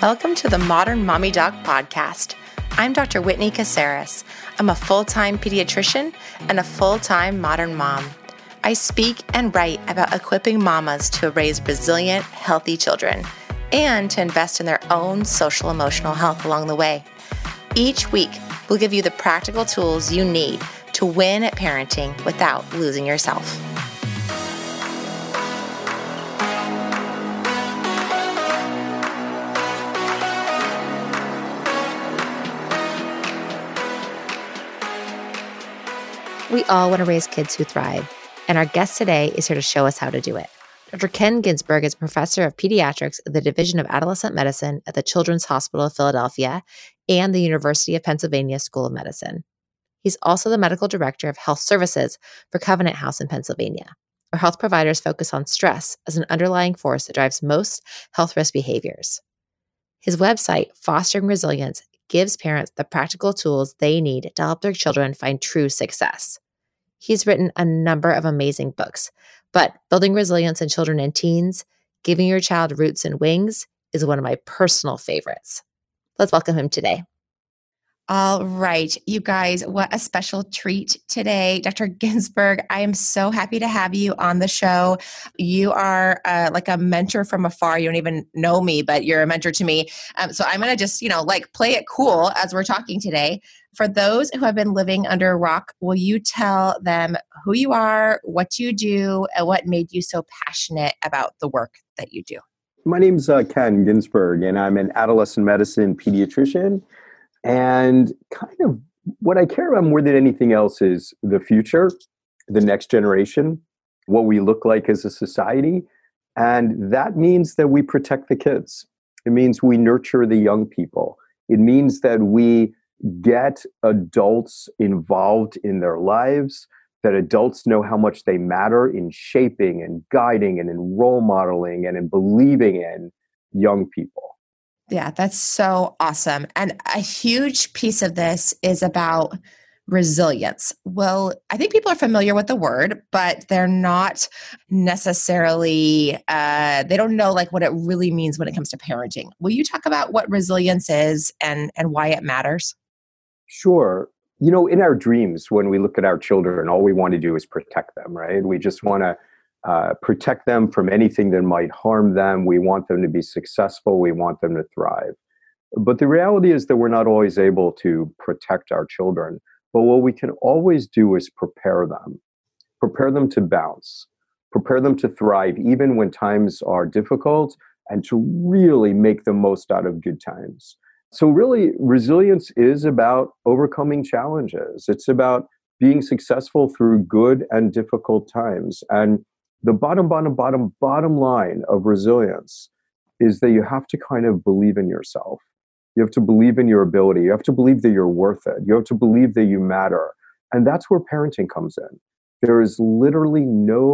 Welcome to the Modern Mommy Doc Podcast. I'm Dr. Whitney Caceres. I'm a full-time pediatrician and a full-time modern mom. I speak and write about equipping mamas to raise resilient, healthy children and to invest in their own social emotional health along the way. Each week, we'll give you the practical tools you need to win at parenting without losing yourself. We all want to raise kids who thrive, and our guest today is here to show us how to do it. Dr. Ken Ginsberg is professor of pediatrics at the Division of Adolescent Medicine at the Children's Hospital of Philadelphia and the University of Pennsylvania School of Medicine. He's also the medical director of health services for Covenant House in Pennsylvania, where health providers focus on stress as an underlying force that drives most health risk behaviors. His website, Fostering Resilience, gives parents the practical tools they need to help their children find true success. He's written a number of amazing books, but Building Resilience in Children and Teens, Giving Your Child Roots and Wings is one of my personal favorites. Let's welcome him today. All right, you guys, what a special treat today. Dr. Ginsberg, I am so happy to have you on the show. You are like a mentor from afar. You don't even know me, but you're a mentor to me. So I'm going to just, play it cool as we're talking today. For those who have been living under a rock, will you tell them who you are, what you do, and what made you so passionate about the work that you do? My name's Ken Ginsberg, and I'm an adolescent medicine pediatrician. And kind of what I care about more than anything else is the future, the next generation, what we look like as a society. And that means that we protect the kids. It means we nurture the young people. It means that we get adults involved in their lives, that adults know how much they matter in shaping and guiding and in role modeling and in believing in young people. Yeah, that's so awesome. And a huge piece of this is about resilience. Well, I think people are familiar with the word, but they're not necessarily, they don't know what it really means when it comes to parenting. Will you talk about what resilience is and why it matters? Sure. In our dreams, when we look at our children, all we want to do is protect them, right? We just want to protect them from anything that might harm them. We want them to be successful. We want them to thrive. But the reality is that we're not always able to protect our children. But what we can always do is prepare them to bounce, prepare them to thrive, even when times are difficult, and to really make the most out of good times. So really, resilience is about overcoming challenges. It's about being successful through good and difficult times. And the bottom line of resilience is that you have to kind of believe in yourself. You have to believe in your ability. You have to believe that you're worth it. You have to believe that you matter. And that's where parenting comes in. There is literally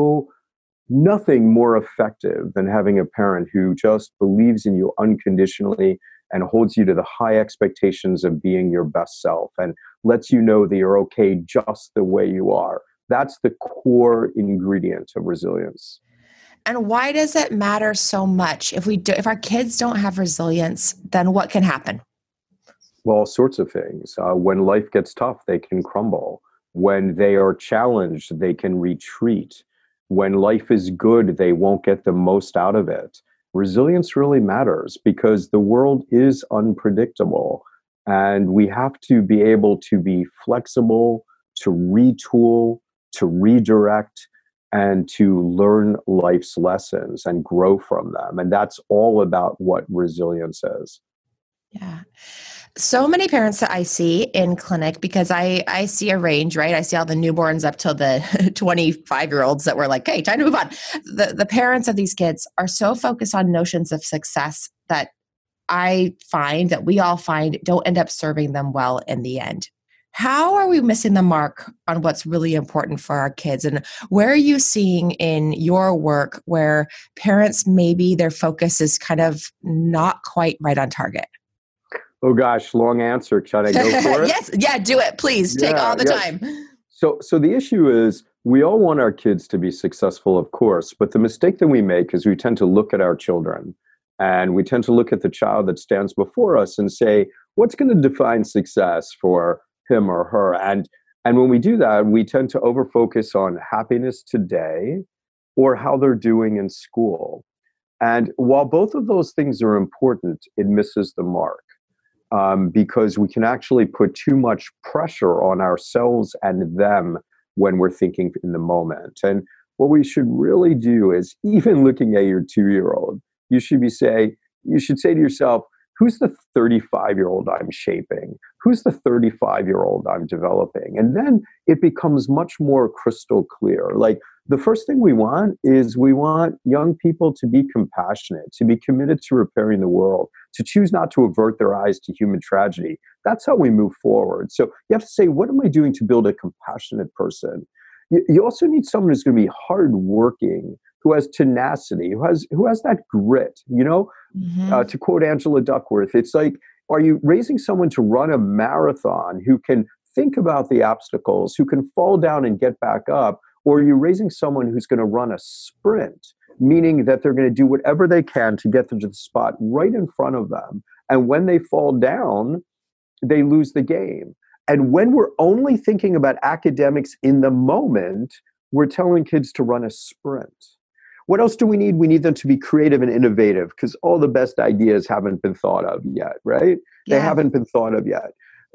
nothing more effective than having a parent who just believes in you unconditionally and holds you to the high expectations of being your best self and lets you know that you're okay just the way you are. That's the core ingredient of resilience. And why does it matter so much? If our kids don't have resilience, then what can happen? Well, all sorts of things. When life gets tough, they can crumble. When they are challenged, they can retreat. When life is good, they won't get the most out of it. Resilience really matters because the world is unpredictable, and we have to be able to be flexible, to retool, to redirect, and to learn life's lessons and grow from them. And that's all about what resilience is. Yeah. So many parents that I see in clinic, because I see a range, right? I see all the newborns up till the 25-year-olds that were like, hey, time to move on. The parents of these kids are so focused on notions of success that I find that we all find don't end up serving them well in the end. How are we missing the mark on what's really important for our kids? And where are you seeing in your work where parents, maybe their focus is kind of not quite right on target? Oh gosh, long answer. Should I go for it? Yes. Yeah, do it. Please take all the time. So the issue is we all want our kids to be successful, of course, but the mistake that we make is we tend to look at our children And we tend to look at the child that stands before us and say, what's going to define success for him or her? And when we do that, we tend to overfocus on happiness today or how they're doing in school. And while both of those things are important, it misses the mark, because we can actually put too much pressure on ourselves and them when we're thinking in the moment. And what we should really do is, even looking at your 2-year-old, you should say to yourself, who's the 35-year-old I'm shaping? Who's the 35-year-old I'm developing? And then it becomes much more crystal clear. Like, the first thing we want is we want young people to be compassionate, to be committed to repairing the world, to choose not to avert their eyes to human tragedy. That's how we move forward. So you have to say, what am I doing to build a compassionate person? You also need someone who's going to be hardworking, who has tenacity, who has that grit. To quote Angela Duckworth, it's like, are you raising someone to run a marathon who can think about the obstacles, who can fall down and get back up? Or are you raising someone who's going to run a sprint, meaning that they're going to do whatever they can to get them to the spot right in front of them? And when they fall down, they lose the game. And when we're only thinking about academics in the moment, we're telling kids to run a sprint. What else do we need? We need them to be creative and innovative, because all the best ideas haven't been thought of yet, right? Yeah. They haven't been thought of yet.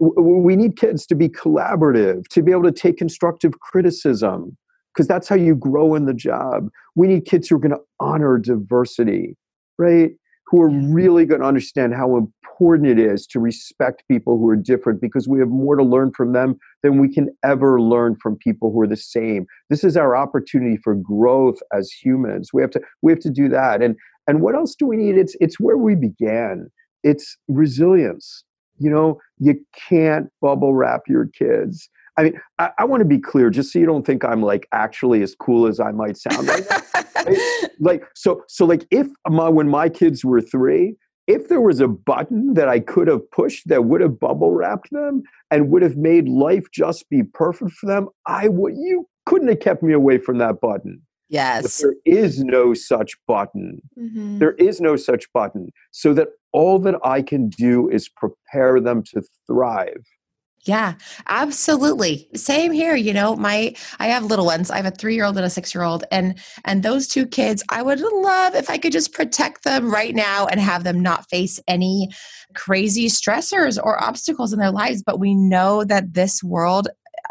We need kids to be collaborative, to be able to take constructive criticism, because that's how you grow in the job. We need kids who are going to honor diversity, right? Who are really going to understand how important it is to respect people who are different, because we have more to learn from them than we can ever learn from people who are the same. This is our opportunity for growth as humans. We have to do that. And what else do we need? It's where we began. It's resilience. You can't bubble wrap your kids. I mean, I want to be clear, just so you don't think I'm like actually as cool as I might sound right now. Right? So if when my kids were 3, if there was a button that I could have pushed that would have bubble wrapped them and would have made life just be perfect for them, you couldn't have kept me away from that button. Yes. But there is no such button. Mm-hmm. There is no such button. So that all that I can do is prepare them to thrive. Yeah, absolutely. Same here. I have little ones. I have a 3-year-old and a 6-year-old, and those 2 kids, I would love if I could just protect them right now and have them not face any crazy stressors or obstacles in their lives. But we know that this world,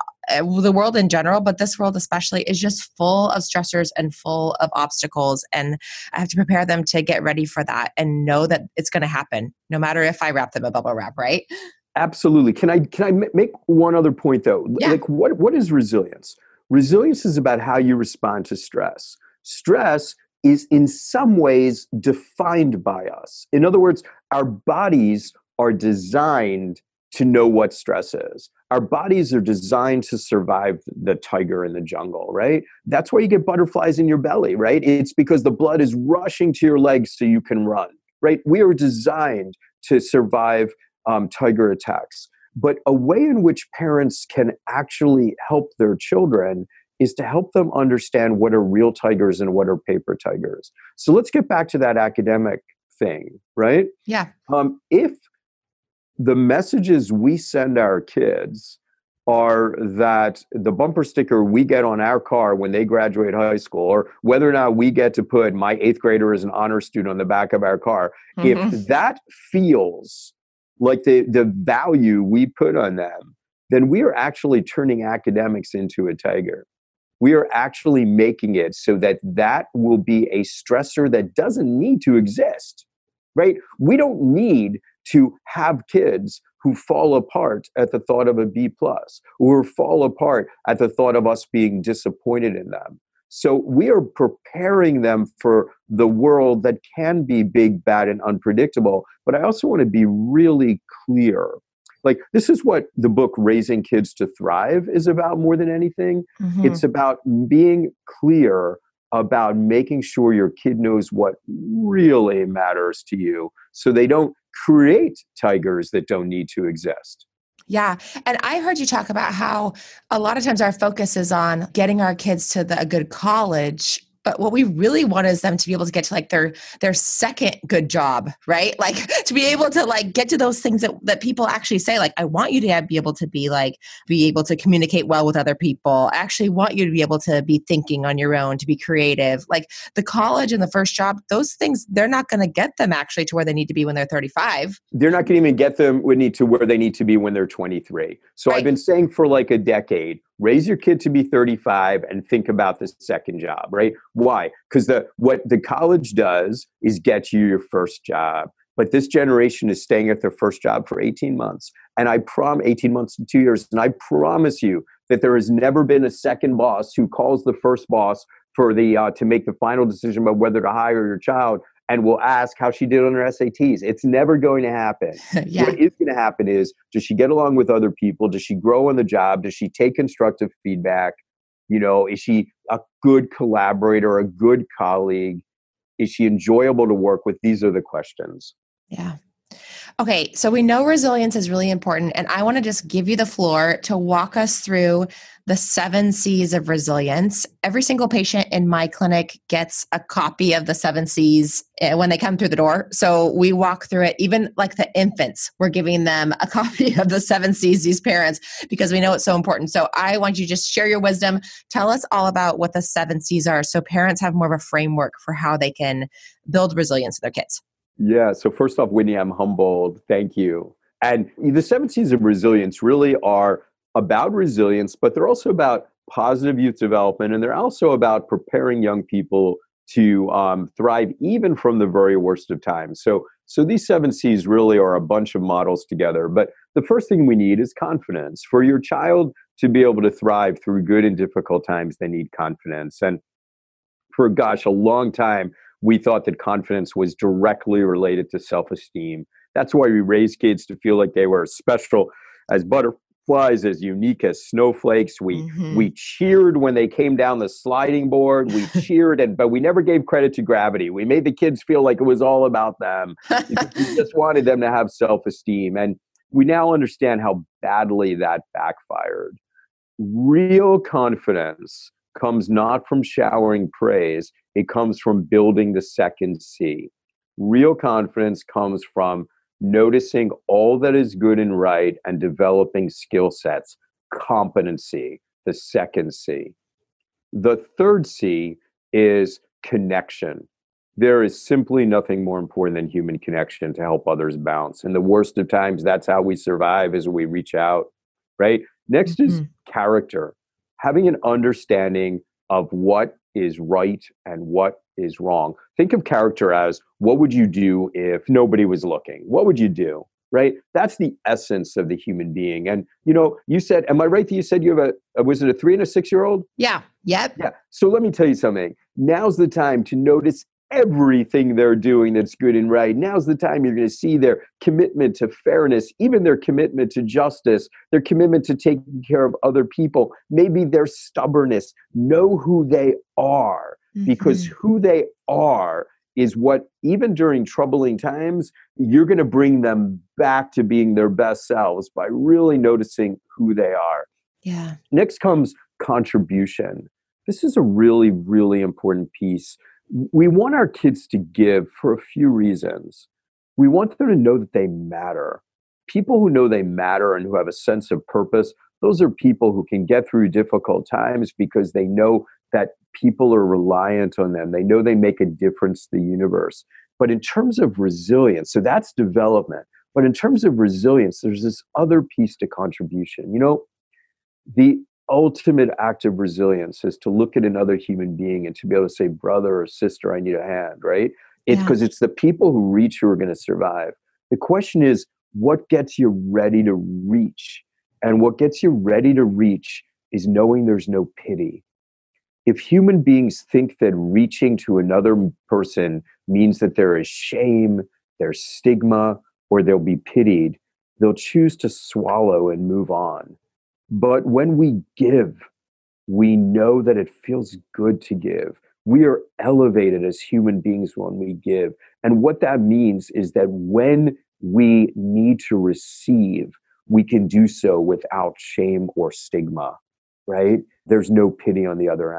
the world in general, but this world especially, is just full of stressors and full of obstacles. And I have to prepare them to get ready for that and know that it's going to happen, no matter if I wrap them a bubble wrap, right? Absolutely. Can I make one other point though? Yeah. Like, what is resilience? Resilience is about how you respond to stress. Stress is in some ways defined by us. In other words, our bodies are designed to know what stress is. Our bodies are designed to survive the tiger in the jungle, right? That's why you get butterflies in your belly, right? It's because the blood is rushing to your legs so you can run, right? We are designed to survive tiger attacks. But a way in which parents can actually help their children is to help them understand what are real tigers and what are paper tigers. So let's get back to that academic thing, right? Yeah. If the messages we send our kids are that the bumper sticker we get on our car when they graduate high school, or whether or not we get to put my 8th grader as an honor student on the back of our car, if that feels like the value we put on them, then we are actually turning academics into a tiger. We are actually making it so that will be a stressor that doesn't need to exist, right? We don't need to have kids who fall apart at the thought of a B+, or fall apart at the thought of us being disappointed in them. So we are preparing them for the world that can be big, bad, and unpredictable. But I also want to be really clear. Like, this is what the book Raising Kids to Thrive is about more than anything. Mm-hmm. It's about being clear about making sure your kid knows what really matters to you, so they don't create tigers that don't need to exist. Yeah. And I heard you talk about how a lot of times our focus is on getting our kids to a good college But what we really want is them to be able to get to like their second good job, right? Like to be able to like get to those things that people actually say, like, I want you to be able to be able to communicate well with other people. I actually want you to be able to be thinking on your own, to be creative. Like the college and the first job, those things, they're not going to get them actually to where they need to be when they're 35. They're not going to even get them to where they need to be when they're 23. So Right. I've been saying for like a decade, raise your kid to be 35 and think about the second job, right? Why? Because what the college does is get you your first job. But this generation is staying at their first job for 18 months. And 18 months to 2 years. And I promise you that there has never been a second boss who calls the first boss for to make the final decision about whether to hire your child and will ask how she did on her SATs. It's never going to happen. Yeah. What is going to happen is, does she get along with other people? Does she grow on the job? Does she take constructive feedback? Is she a good collaborator, a good colleague? Is she enjoyable to work with? These are the questions. Yeah. Okay, so we know resilience is really important, and I want to just give you the floor to walk us through the 7 C's of resilience. Every single patient in my clinic gets a copy of the 7 C's when they come through the door. So we walk through it, even like the infants, we're giving them a copy of the 7 C's, these parents, because we know it's so important. So I want you to just share your wisdom. Tell us all about what the 7 C's are so parents have more of a framework for how they can build resilience in their kids. Yeah. So first off, Whitney, I'm humbled. Thank you. And the 7 C's of resilience really are about resilience, but they're also about positive youth development. And they're also about preparing young people to thrive even from the very worst of times. So these 7 C's really are a bunch of models together. But the first thing we need is confidence. For your child to be able to thrive through good and difficult times, they need confidence. And for, a long time, we thought that confidence was directly related to self-esteem. That's why we raised kids to feel like they were as special as butterflies, as unique as snowflakes. We cheered when they came down the sliding board. We cheered, but we never gave credit to gravity. We made the kids feel like it was all about them because we just wanted them to have self-esteem. And we now understand how badly that backfired. Real confidence comes not from showering praise. It comes from building the second C. Real confidence comes from noticing all that is good and right and developing skill sets. Competency, the second C. The third C is connection. There is simply nothing more important than human connection to help others bounce. In the worst of times, that's how we survive, as we reach out, right? Next is character. Having an understanding of what is right and what is wrong. Think of character as, what would you do if nobody was looking? What would you do, right? That's the essence of the human being. And, you said, am I right that you said you have was it a 3 and a 6-year-old? Yeah. Yep. Yeah. So let me tell you something. Now's the time to notice everything they're doing that's good and right. Now's the time you're going to see their commitment to fairness, even their commitment to justice, their commitment to taking care of other people, maybe their stubbornness. Know who they are, because who they are is what, even during troubling times, you're going to bring them back to being their best selves by really noticing who they are. Yeah. Next comes contribution. This is a really, really important piece. We want our kids to give for a few reasons. We want them to know that they matter. People who know they matter and who have a sense of purpose, those are people who can get through difficult times because they know that people are reliant on them. They know they make a difference to the universe. But in terms of resilience, so that's development. But in terms of resilience, there's this other piece to contribution. The ultimate act of resilience is to look at another human being and to be able to say, brother or sister, I need a hand, right? It's because it's the people who reach who are going to survive. The question is, what gets you ready to reach? And what gets you ready to reach is knowing there's no pity. If human beings think that reaching to another person means that there is shame, there's stigma, or they'll be pitied, they'll choose to swallow and move on. But when we give, we know that it feels good to give. We are elevated as human beings when we give. And what that means is that when we need to receive, we can do so without shame or stigma, right? There's no pity on the other end.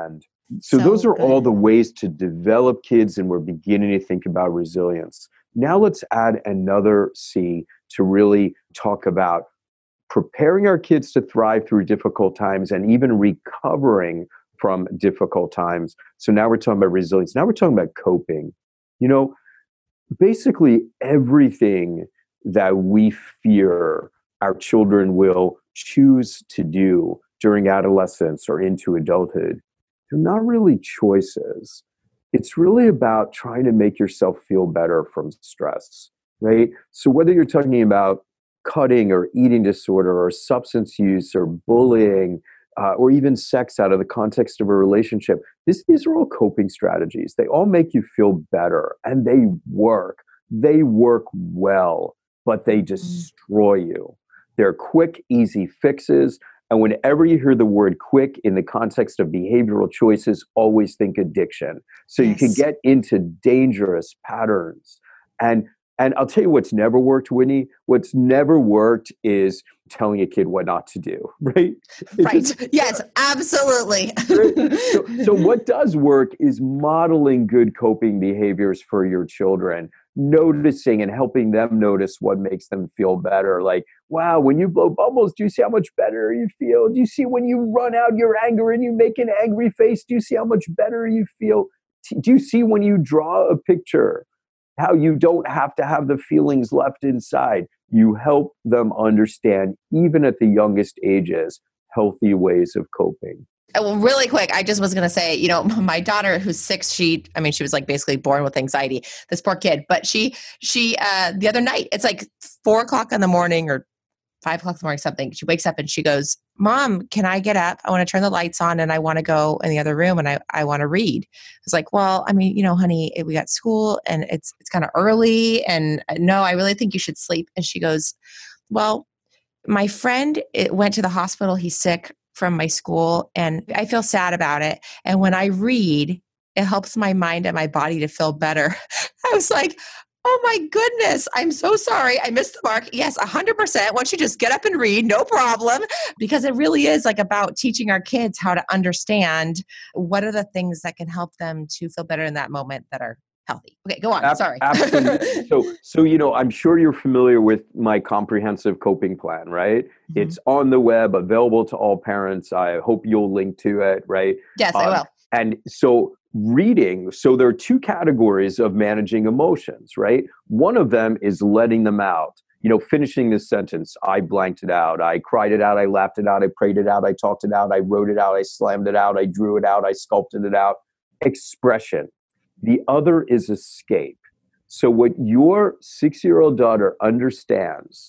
So those So are all the good. ways to develop kids, and we're beginning to think about resilience. Now let's add another C to really talk about preparing our kids to thrive through difficult times and even recovering from difficult times. So now we're talking about resilience. Now we're talking about coping. You know, basically everything that we fear our children will choose to do during adolescence or into adulthood, they're not really choices. It's really about trying to make yourself feel better from stress, right? So whether you're talking about cutting or eating disorder or substance use or bullying, or even sex out of the context of a relationship, these are all coping strategies. They all make you feel better and they work. They work well, but they Mm. destroy you. They're quick, easy fixes. And whenever you hear the word quick in the context of behavioral choices, always think addiction. So you can Yes. get into dangerous patterns. And and I'll tell you what's never worked, Whitney. What's never worked is telling a kid what not to do, right? It Right. just Yes, absolutely. right? So what does work is modeling good coping behaviors for your children, noticing and helping them notice what makes them feel better. Like, wow, when you blow bubbles, do you see how much better you feel? Do you see when you run out your anger and you make an angry face? Do you see how much better you feel? Do you see when you draw a picture, how you don't have to have the feelings left inside? You help them understand, even at the youngest ages, healthy ways of coping. Well, really quick, I just was going to say, my daughter who's 6, she was like basically born with anxiety, this poor kid, but the other night, it's like 4 o'clock in the morning or 5 o'clock in the morning, something. She wakes up and she goes, Mom, can I get up? I want to turn the lights on and I want to go in the other room and I want to read. I was like, well, I mean, honey, we got school and it's kind of early and no, I really think you should sleep. And she goes, well, my friend went to the hospital. He's sick from my school and I feel sad about it. And when I read, it helps my mind and my body to feel better. I was like, oh my goodness, I'm so sorry. I missed the mark. Yes, 100%. Once you just get up and read, no problem. Because it really is like about teaching our kids how to understand what are the things that can help them to feel better in that moment that are healthy. Okay, go on. Sorry. Absolutely. So I'm sure you're familiar with my comprehensive coping plan, right? Mhm. It's on the web, available to all parents. I hope you'll link to it, right? Yes, I Um, will. and so reading, so there are two categories of managing emotions, right? One of them is letting them out. Finishing this sentence, I blanked it out, I cried it out, I laughed it out, I prayed it out, I talked it out, I wrote it out, I slammed it out, I drew it out, I sculpted it out. Expression. The other is escape. So, what your 6-year-old daughter understands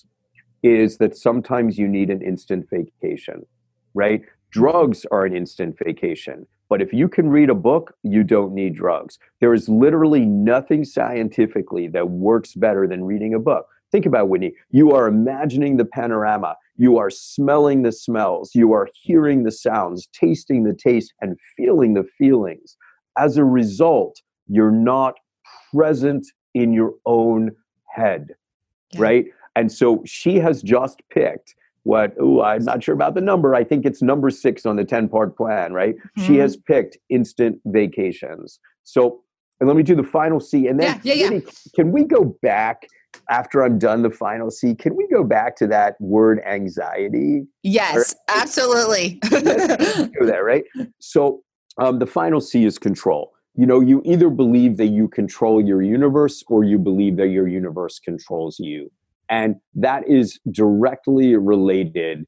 is that sometimes you need an instant vacation, right? Drugs are an instant vacation. But if you can read a book, you don't need drugs. There is literally nothing scientifically that works better than reading a book. Think about Whitney. You are imagining the panorama. You are smelling the smells. You are hearing the sounds, tasting the taste, and feeling the feelings. As a result, you're not present in your own head, Yeah. right? And so she has just picked I'm not sure about the number. I think it's number 6 on the 10-part plan, right? She Mhm. has picked instant vacations. So, and let me do the final C. And then, Yeah. Whitney, can we go back after I'm done the final C? Can we go back to that word anxiety? All Yes, right. absolutely. Let's go there, right? So, the final C is control. You either believe that you control your universe or you believe that your universe controls you. And that is directly related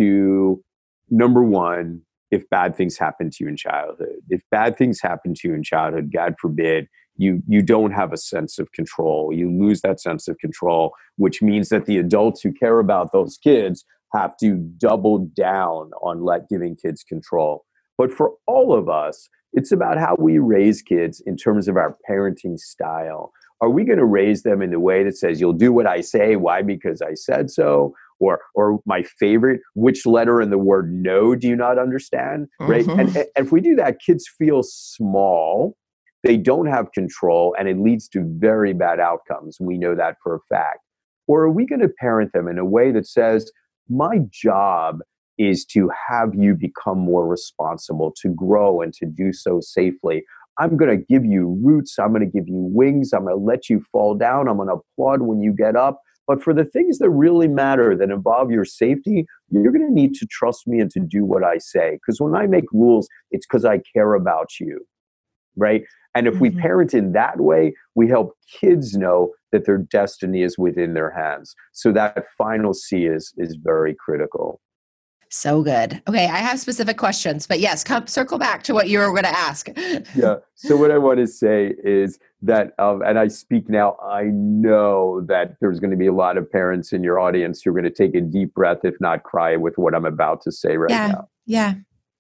to number one, if bad things happen to you in childhood. If bad things happen to you in childhood, God forbid, you don't have a sense of control. You lose that sense of control, which means that the adults who care about those kids have to double down on giving kids control. But for all of us, it's about how we raise kids in terms of our parenting style. Are we going to raise them in the way that says, you'll do what I say? Why? Because I said so? Or my favorite, which letter in the word no do you not understand? Right? And Mhm. if we do that, kids feel small, they don't have control, and it leads to very bad outcomes. We know that for a fact. Or are we going to parent them in a way that says, my job is to have you become more responsible, to grow and to do so safely. I'm going to give you roots. I'm going to give you wings. I'm going to let you fall down. I'm going to applaud when you get up. But for the things that really matter, that involve your safety, you're going to need to trust me and to do what I say. Because when I make rules, it's because I care about you, right? And if we parent in that way, we help kids know that their destiny is within their hands. So that final C is very critical. So good. Okay, I have specific questions, but yes, circle back to what you were going to ask. Yeah. So what I want to say is that, and I speak now, I know that there's going to be a lot of parents in your audience who are going to take a deep breath, if not cry, with what I'm about to say right now. Yeah.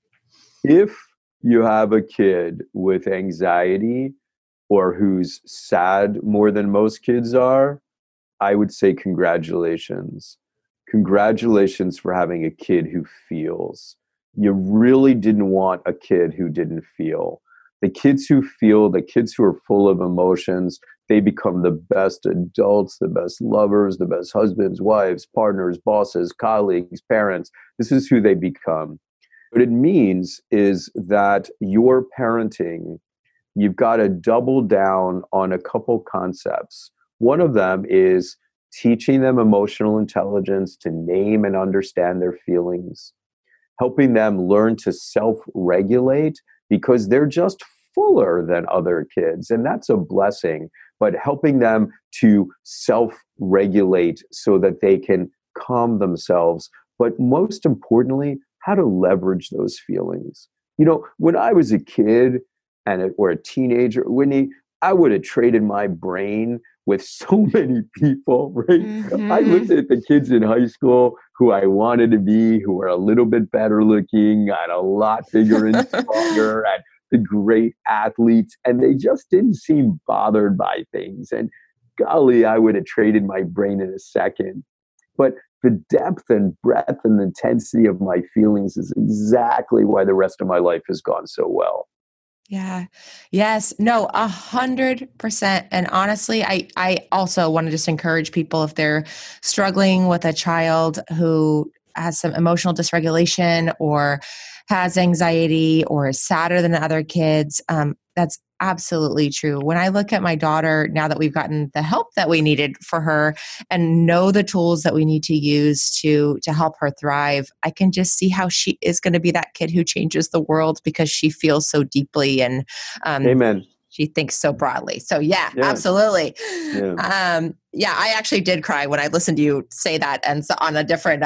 If you have a kid with anxiety or who's sad more than most kids are, I would say congratulations. Congratulations for having a kid who feels. You really didn't want a kid who didn't feel. The kids who feel, the kids who are full of emotions, they become the best adults, the best lovers, the best husbands, wives, partners, bosses, colleagues, parents. This is who they become. What it means is that your parenting, you've got to double down on a couple concepts. One of them is teaching them emotional intelligence to name and understand their feelings, helping them learn to self-regulate because they're just fuller than other kids, and that's a blessing, but helping them to self-regulate so that they can calm themselves, but most importantly, how to leverage those feelings. You know, when I was a kid or a teenager, Whitney, I would have traded my brain with so many people, right? I looked at the kids in high school who I wanted to be, who were a little bit better looking, and a lot bigger and stronger, and the great athletes, and they just didn't seem bothered by things. And golly, I would have traded my brain in a second. But the depth and breadth and intensity of my feelings is exactly why the rest of my life has gone so well. Yeah. Yes. No, 100%. And honestly, I also want to just encourage people if they're struggling with a child who has some emotional dysregulation or has anxiety or is sadder than other kids. That's absolutely true. When I look at my daughter, now that we've gotten the help that we needed for her and know the tools that we need to use to help her thrive, I can just see how she is going to be that kid who changes the world because she feels so deeply and Amen. She thinks so broadly. So yeah. Absolutely. Yeah, I actually did cry when I listened to you say that, and so on a different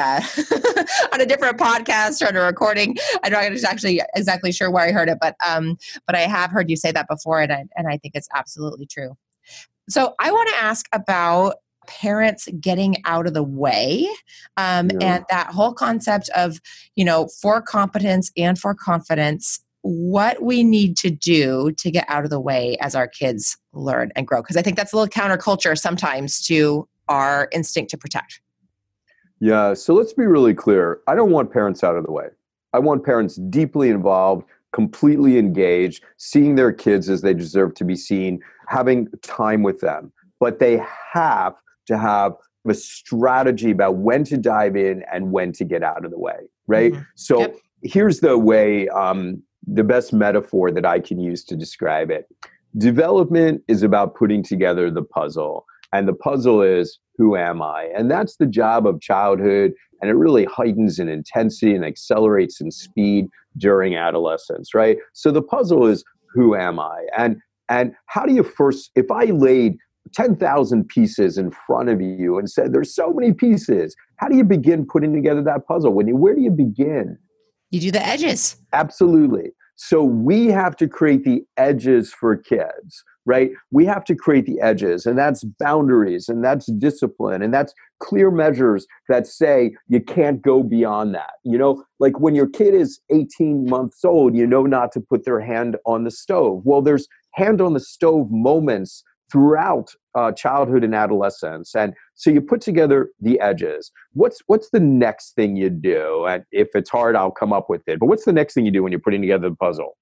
on a different podcast or on a recording. I'm not actually exactly sure where I heard it, but I have heard you say that before, and I think it's absolutely true. So I want to ask about parents getting out of the way, and that whole concept of, for competence and for confidence, what we need to do to get out of the way as our kids learn and grow. Because I think that's a little counterculture sometimes to our instinct to protect. Yeah, so let's be really clear. I don't want parents out of the way. I want parents deeply involved, completely engaged, seeing their kids as they deserve to be seen, having time with them. But they have to have a strategy about when to dive in and when to get out of the way, right? So here's the way, the best metaphor that I can use to describe it. Development is about putting together the puzzle. And the puzzle is, who am I? And that's the job of childhood. And it really heightens in intensity and accelerates in speed during adolescence, right? So the puzzle is, who am I? And how do you first, if I laid 10,000 pieces in front of you and said, there's so many pieces, how do you begin putting together that puzzle? Where do you begin? You do the edges. Absolutely. So we have to create the edges for kids, right? We have to create the edges, and that's boundaries, and that's discipline, and that's clear measures that say you can't go beyond that. Like when your kid is 18 months old, not to put their hand on the stove. Well, there's hand on the stove moments throughout childhood and adolescence. And so you put together the edges. What's the next thing you do? And if it's hard, I'll come up with it. But what's the next thing you do when you're putting together the puzzle?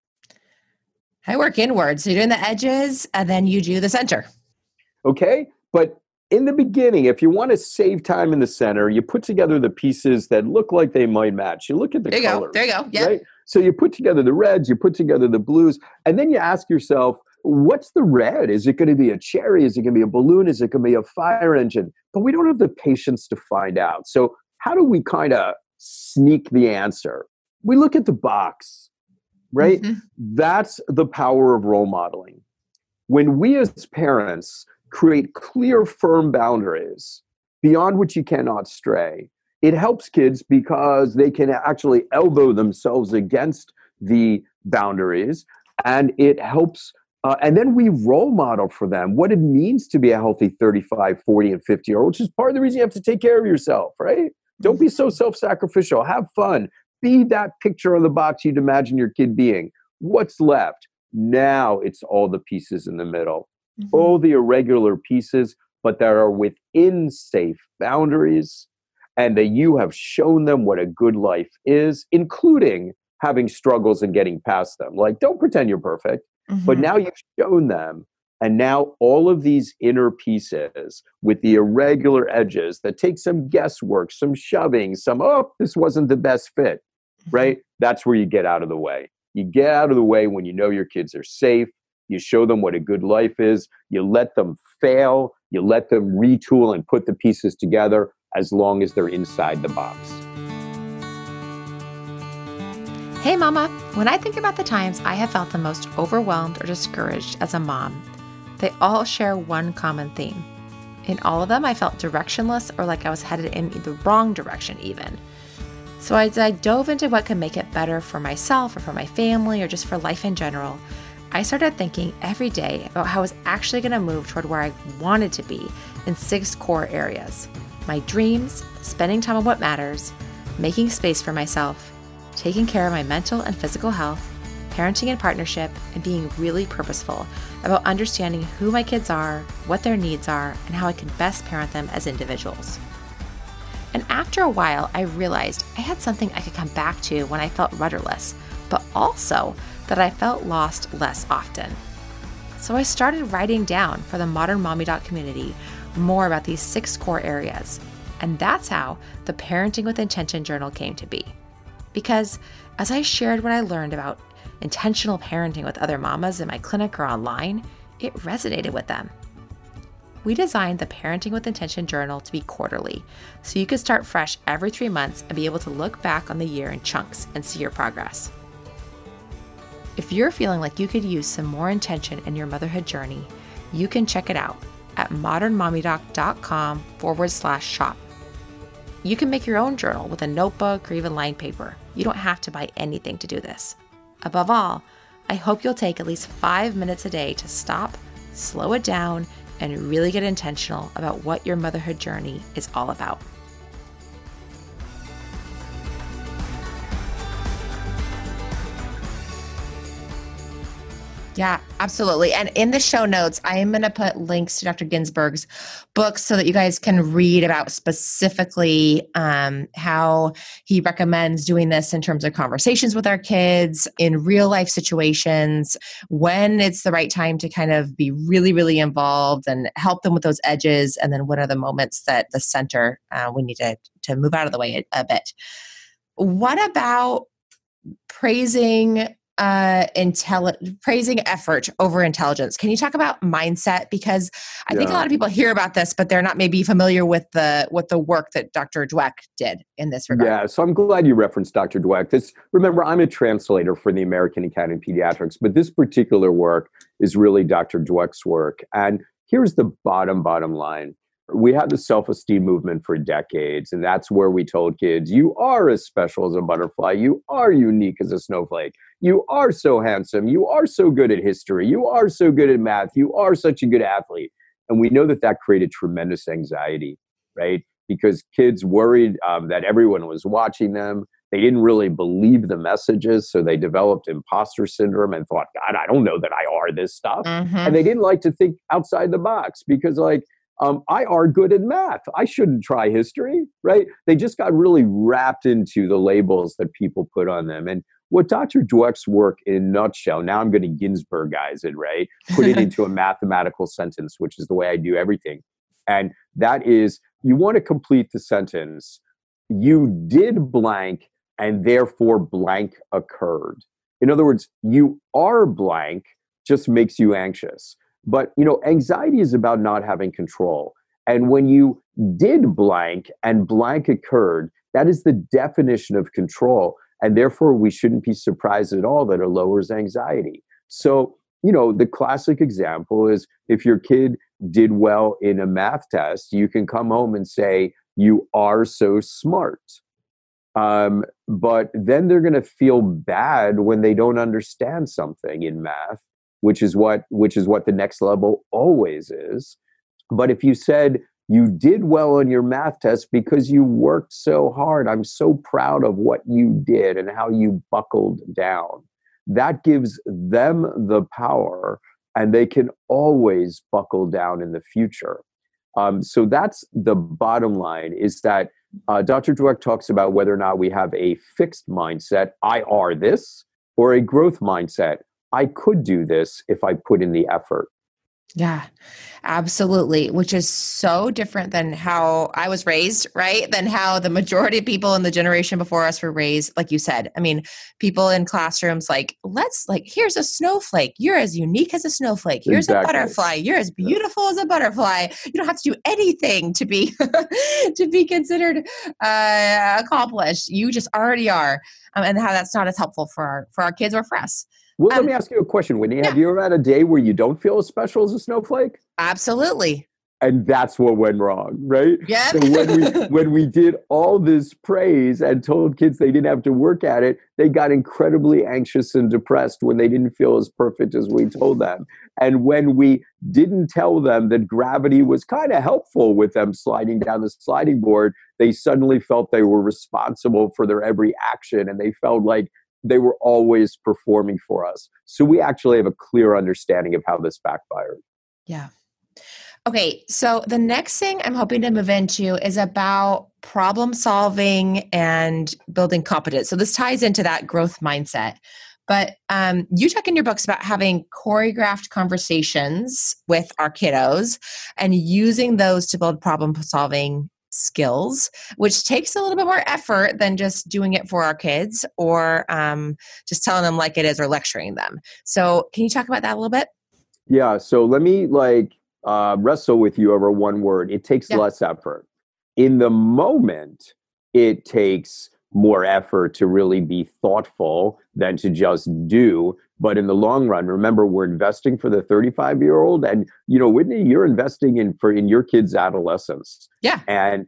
I work inwards. So you're doing the edges and then you do the center. Okay. But in the beginning, if you want to save time in the center, you put together the pieces that look like they might match. You look at the colors. There you go. Yep. Right? So you put together the reds, you put together the blues, and then you ask yourself, what's the red? Is it going to be a cherry? Is it going to be a balloon? Is it going to be a fire engine? But we don't have the patience to find out. So how do we kind of sneak the answer? We look at the box, right? Mhm. That's the power of role modeling. When we as parents create clear, firm boundaries beyond which you cannot stray, it helps kids because they can actually elbow themselves against the boundaries, and it helps. And then we role model for them what it means to be a healthy 35, 40, and 50-year-old, which is part of the reason you have to take care of yourself, right? Don't be so self-sacrificial. Have fun. Be that picture on the box you'd imagine your kid being. What's left? Now it's all the pieces in the middle. All the irregular pieces, but that are within safe boundaries, and that you have shown them what a good life is, including having struggles and getting past them. Like, don't pretend you're perfect, but now you've shown them. And now all of these inner pieces with the irregular edges that take some guesswork, some shoving, this wasn't the best fit, right? That's where you get out of the way. You get out of the way when you know your kids are safe. You show them what a good life is. You let them fail. You let them retool and put the pieces together as long as they're inside the box. Hey, Mama. When I think about the times I have felt the most overwhelmed or discouraged as a mom, they all share one common theme. In all of them, I felt directionless or like I was headed in the wrong direction even. So as I dove into what could make it better for myself or for my family or just for life in general, I started thinking every day about how I was actually going to move toward where I wanted to be in 6 core areas: my dreams, spending time on what matters, making space for myself, taking care of my mental and physical health, parenting in partnership, and being really purposeful about understanding who my kids are, what their needs are, and how I can best parent them as individuals. And after a while, I realized I had something I could come back to when I felt rudderless, but also that I felt lost less often. So I started writing down for the Modern Mommy Doc community more about these 6 core areas. And that's how the Parenting with Intention journal came to be. Because as I shared what I learned about intentional parenting with other mamas in my clinic or online, it resonated with them. We designed the Parenting with Intention journal to be quarterly, so you could start fresh every 3 months and be able to look back on the year in chunks and see your progress. If you're feeling like you could use some more intention in your motherhood journey, you can check it out at modernmommydoc.com/shop. You can make your own journal with a notebook or even lined paper. You don't have to buy anything to do this. Above all, I hope you'll take at least 5 minutes a day to stop, slow it down, and really get intentional about what your motherhood journey is all about. Yeah, absolutely. And in the show notes, I am going to put links to Dr. Ginsburg's books so that you guys can read about specifically how he recommends doing this in terms of conversations with our kids in real life situations, when it's the right time to kind of be really, really involved and help them with those edges. And then what are the moments that the center, we need to move out of the way a bit. What about praising effort over intelligence? Can you talk about mindset? Because I think a lot of people hear about this, but they're not maybe familiar with the work that Dr. Dweck did in this regard. Yeah, so I'm glad you referenced Dr. Dweck. Remember, I'm a translator for the American Academy of Pediatrics, but this particular work is really Dr. Dweck's work. And here's the bottom line. We had the self-esteem movement for decades, and that's where we told kids, you are as special as a butterfly. You are unique as a snowflake. You are so handsome. You are so good at history. You are so good at math. You are such a good athlete. And we know that created tremendous anxiety, right? Because kids worried that everyone was watching them. They didn't really believe the messages, so they developed imposter syndrome and thought, God, I don't know that I are this stuff. Mm-hmm. And they didn't like to think outside the box because I are good at math. I shouldn't try history, right? They just got really wrapped into the labels that people put on them. And what Dr. Dweck's work in a nutshell, now I'm going to Ginsburgize it, right? Put it into a mathematical sentence, which is the way I do everything. And that is, you want to complete the sentence, you did blank and therefore blank occurred. In other words, you are blank just makes you anxious. But, anxiety is about not having control. And when you did blank and blank occurred, that is the definition of control. And therefore, we shouldn't be surprised at all that it lowers anxiety. So, the classic example is if your kid did well in a math test, you can come home and say, you are so smart. But then they're going to feel bad when they don't understand something in math, which is what the next level always is. But if you said you did well on your math test because you worked so hard, I'm so proud of what you did and how you buckled down, that gives them the power, and they can always buckle down in the future. So that's the bottom line, is that Dr. Dweck talks about whether or not we have a fixed mindset, I are this, or a growth mindset, I could do this if I put in the effort. Yeah, absolutely. Which is so different than how I was raised, right? Than how the majority of people in the generation before us were raised. Like you said, I mean, people in classrooms, here's a snowflake. You're as unique as a snowflake. Here's a butterfly. You're as beautiful as a butterfly. You don't have to do anything to be, to be considered accomplished. You just already are. And how that's not as helpful for our kids or for us. Well, let me ask you a question, Whitney. Have you ever had a day where you don't feel as special as a snowflake? Absolutely. And that's what went wrong, right? Yeah. So when we did all this praise and told kids they didn't have to work at it, they got incredibly anxious and depressed when they didn't feel as perfect as we told them. And when we didn't tell them that gravity was kind of helpful with them sliding down the sliding board, they suddenly felt they were responsible for their every action, and they felt like they were always performing for us. So we actually have a clear understanding of how this backfired. Yeah. Okay. So the next thing I'm hoping to move into is about problem solving and building competence. So this ties into that growth mindset. But you talk in your books about having choreographed conversations with our kiddos and using those to build problem solving skills, which takes a little bit more effort than just doing it for our kids or just telling them like it is or lecturing them. So can you talk about that a little bit? Yeah. So let me wrestle with you over one word. It takes less effort. In the moment, it takes more effort to really be thoughtful than to just do. But in the long run, remember, we're investing for the 35-year-old, and Whitney, you're investing in your kids' adolescence. Yeah. And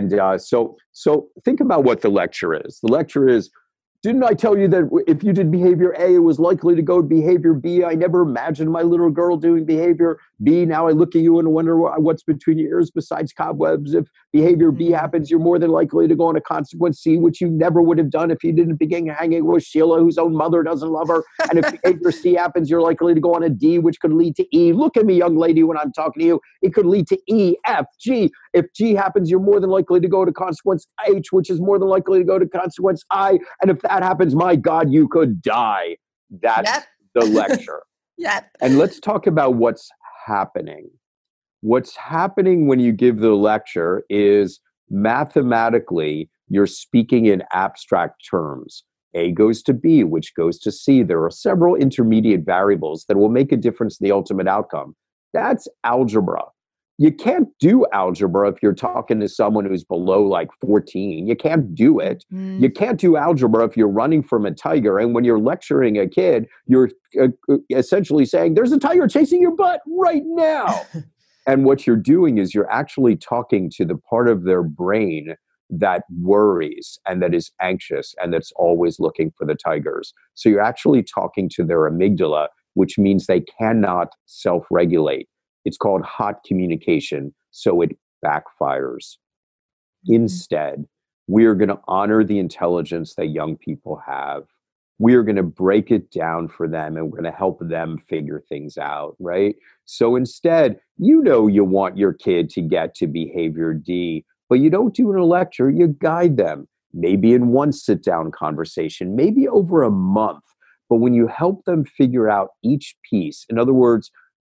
so think about what the lecture is. The lecture is, didn't I tell you that if you did behavior A, it was likely to go to behavior B? I never imagined my little girl doing behavior B. Now I look at you and wonder what's between your ears besides cobwebs. If behavior B happens, you're more than likely to go on a consequence C, which you never would have done if you didn't begin hanging with Sheila, whose own mother doesn't love her. And if behavior C happens, you're likely to go on a D, which could lead to E. Look at me, young lady, when I'm talking to you. It could lead to E, F, G. If G happens, you're more than likely to go to consequence H, which is more than likely to go to consequence I. And if that happens, my God, you could die. That's the lecture. And let's talk about what's happening. What's happening when you give the lecture is mathematically, you're speaking in abstract terms. A goes to B, which goes to C. There are several intermediate variables that will make a difference in the ultimate outcome. That's algebra. You can't do algebra if you're talking to someone who's below 14. You can't do it. You can't do algebra if you're running from a tiger. And when you're lecturing a kid, you're essentially saying, there's a tiger chasing your butt right now. And what you're doing is you're actually talking to the part of their brain that worries and that is anxious and that's always looking for the tigers. So you're actually talking to their amygdala, which means they cannot self-regulate. It's called hot communication, so it backfires. Instead, we are going to honor the intelligence that young people have. We are going to break it down for them, and we're going to help them figure things out, right? So instead, you want your kid to get to behavior D, but you don't do it in a lecture, you guide them. Maybe in one sit-down conversation, maybe over a month. But when you help them figure out each piece, in other words,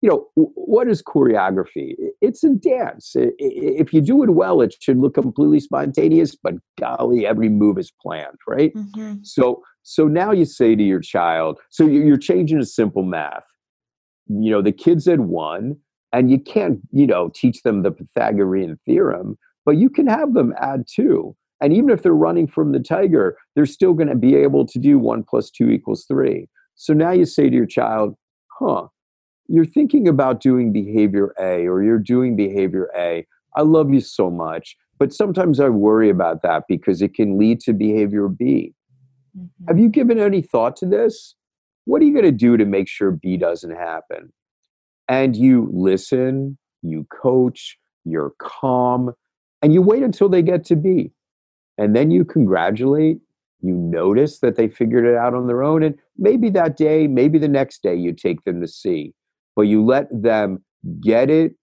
what is choreography? It's a dance. If you do it well, it should look completely spontaneous, but golly, every move is planned, right? Mm-hmm. So now you say to your child, so you're changing to simple math. The kids had one, and you can't, teach them the Pythagorean theorem, but you can have them add two. And even if they're running from the tiger, they're still going to be able to do 1 + 2 = 3. So now you say to your child, you're thinking about doing behavior A, or you're doing behavior A. I love you so much, but sometimes I worry about that because it can lead to behavior B. Mm-hmm. Have you given any thought to this? What are you going to do to make sure B doesn't happen? And you listen, you coach, you're calm, and you wait until they get to B. And then you congratulate, you notice that they figured it out on their own. And maybe that day, maybe the next day, you take them to C. But you let them get it,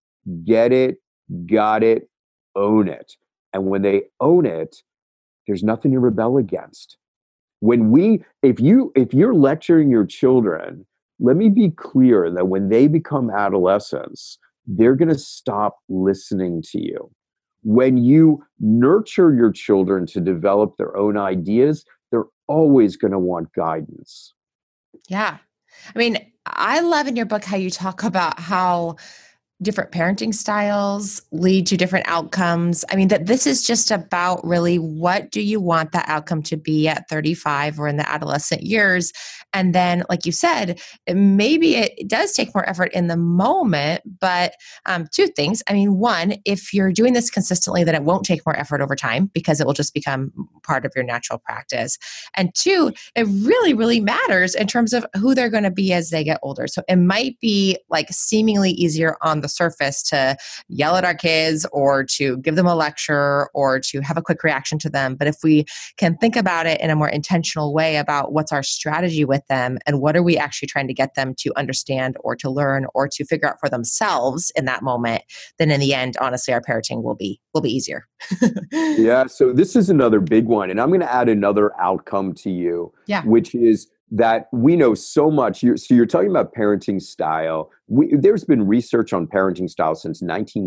got it, own it. And when they own it, there's nothing to rebel against. If you're lecturing your children, let me be clear that when they become adolescents, they're going to stop listening to you. When you nurture your children to develop their own ideas, they're always going to want guidance. Yeah. I mean, I love in your book how you talk about how different parenting styles lead to different outcomes. I mean, that this is just about really what do you want that outcome to be at 35 or in the adolescent years? And then, like you said, maybe it does take more effort in the moment, but two things. I mean, one, if you're doing this consistently, then it won't take more effort over time because it will just become part of your natural practice. And two, it really, really matters in terms of who they're going to be as they get older. So it might be like seemingly easier on the surface to yell at our kids or to give them a lecture or to have a quick reaction to them. But if we can think about it in a more intentional way about what's our strategy with them and what are we actually trying to get them to understand or to learn or to figure out for themselves in that moment, then in the end, honestly, our parenting will be easier. Yeah, so this is another big one. And I'm going to add another outcome to you, Yeah. which is that we know so much. So you're talking about parenting style. There's been research on parenting style since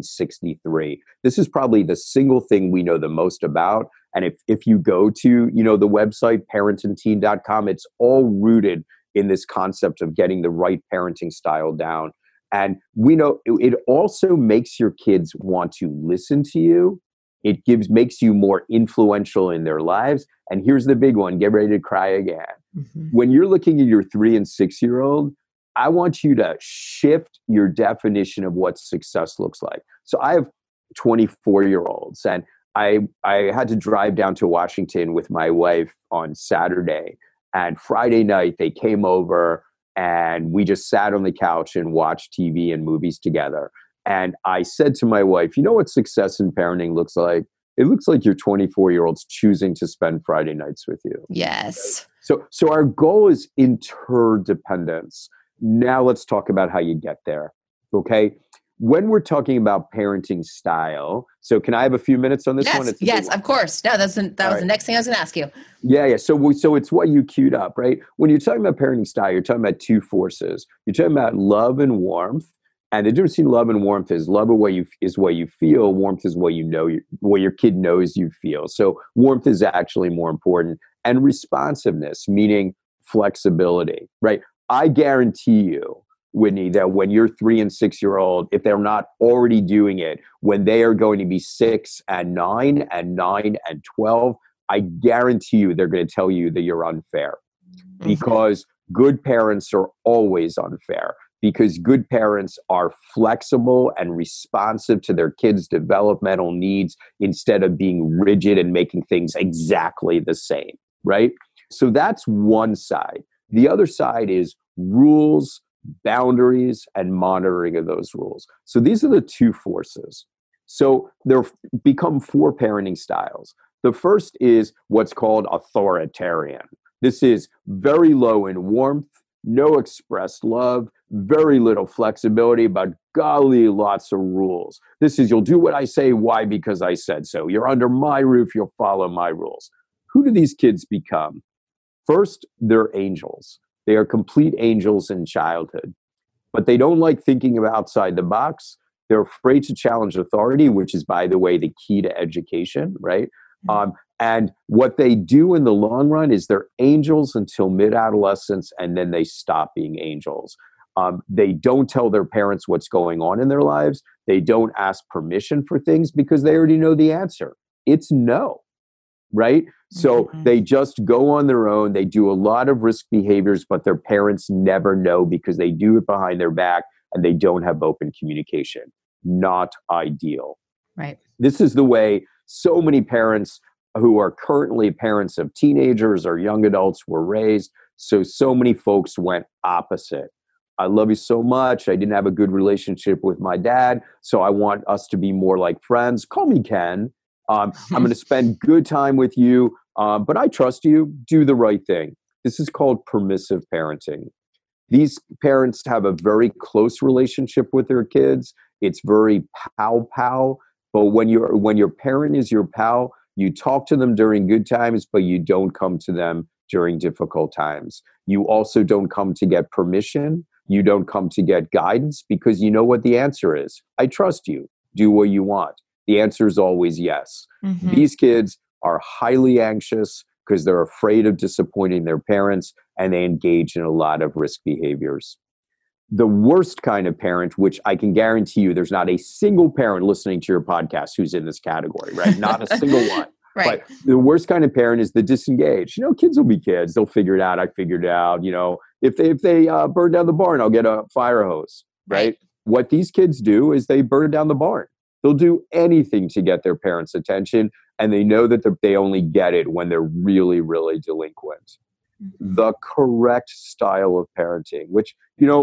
1963. This is probably the single thing we know the most about. And if you go to, the website parentandteen.com, it's all rooted in this concept of getting the right parenting style down. And we know it also makes your kids want to listen to you. It makes you more influential in their lives. And here's the big one, get ready to cry again. Mm-hmm. When you're looking at your 3 and 6-year-old, I want you to shift your definition of what success looks like. So I have 24-year-olds, and I had to drive down to Washington with my wife on Saturday. And Friday night, they came over and we just sat on the couch and watched TV and movies together. And I said to my wife, you know what success in parenting looks like? It looks like your 24-year-old's choosing to spend Friday nights with you. Yes. So our goal is interdependence. Now let's talk about how you get there. Okay. When we're talking about parenting style, so can I have a few minutes on this one? Yes, of course. No, that was the next thing I was going to ask you. Yeah. So it's what you queued up, right? When you're talking about parenting style, you're talking about two forces. You're talking about love and warmth. And the difference between love and warmth is love is what you feel. Warmth is what you know, what your kid knows you feel. So warmth is actually more important. And responsiveness, meaning flexibility, right? I guarantee you, Whitney, that when your 3 and 6-year-old, if they're not already doing it, when they are going to be 6 and 9 and 9 and 12, I guarantee you they're going to tell you that you're unfair. Mm-hmm. Because good parents are always unfair. Because good parents are flexible and responsive to their kids' developmental needs instead of being rigid and making things exactly the same, right? So that's one side. The other side is rules, boundaries, and monitoring of those rules. So these are the two forces. So there become 4 parenting styles. The first is what's called authoritarian. This is very low in warmth, no expressed love, very little flexibility, but golly, lots of rules. This is, you'll do what I say. Why? Because I said so. You're under my roof. You'll follow my rules. Who do these kids become? First, they're angels. They are complete angels in childhood. but they don't like thinking of outside the box. They're afraid to challenge authority, which is, by the way, the key to education, right? And what they do in the long run is they're angels until mid-adolescence, and then they stop being angels. They don't tell their parents what's going on in their lives. They don't ask permission for things because they already know the answer. It's no, right? So they just go on their own. They do a lot of risk behaviors, but their parents never know because they do it behind their back and they don't have open communication. Not ideal. Right. This is the way so many parents who are currently parents of teenagers or young adults were raised. So many folks went opposite. I love you so much. I didn't have a good relationship with my dad, so I want us to be more like friends. Call me Ken. I'm going to spend good time with you, but I trust you. Do the right thing. This is called permissive parenting. These parents have a very close relationship with their kids. It's very pow-pow. But when your parent is your pal, you talk to them during good times, but you don't come to them during difficult times. You also don't come to get permission. You don't come to get guidance because you know what the answer is. I trust you. Do what you want. The answer is always yes. These kids are highly anxious because they're afraid of disappointing their parents, and they engage in a lot of risk behaviors. The worst kind of parent, which I can guarantee you there's not a single parent listening to your podcast who's in this category, right? Not a single one. Right. But the worst kind of parent is the disengaged. Kids will be kids. They'll figure it out. I figured it out. If they burn down the barn, I'll get a fire hose, right? What these kids do is they burn down the barn. They'll do anything to get their parents' attention, and they know that they only get it when they're really, really delinquent. The correct style of parenting, which,